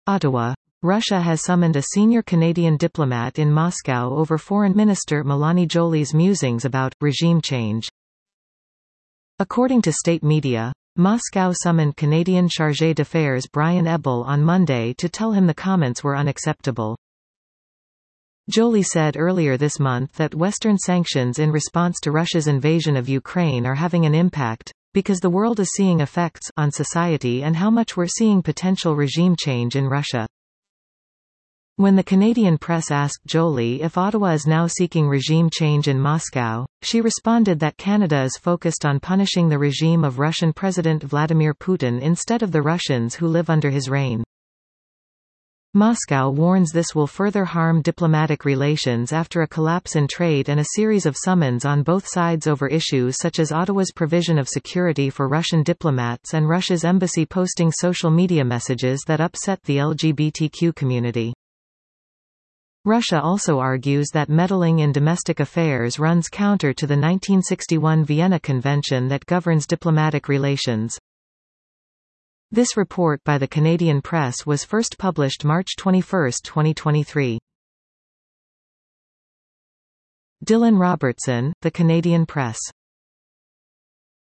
Ottawa. Russia has summoned a senior Canadian diplomat in Moscow over Foreign Minister Mélanie Joly's musings about regime change. According to state media, Moscow summoned Canadian Chargé d'Affaires Brian Ebel on Monday to tell him the comments were unacceptable. Joly said earlier this month that Western sanctions in response to Russia's invasion of Ukraine are having an impact, because the world is seeing effects on society and how much we're seeing potential regime change in Russia. When the Canadian press asked Joly if Ottawa is now seeking regime change in Moscow, she responded that Canada is focused on punishing the regime of Russian President Vladimir Putin instead of the Russians who live under his reign. Moscow warns this will further harm diplomatic relations after a collapse in trade and a series of summons on both sides over issues such as Ottawa's provision of security for Russian diplomats and Russia's embassy posting social media messages that upset the LGBTQ community. Russia also argues that meddling in domestic affairs runs counter to the 1961 Vienna Convention that governs diplomatic relations. This report by the Canadian press was first published March 21, 2023. Dylan Robertson, The Canadian Press.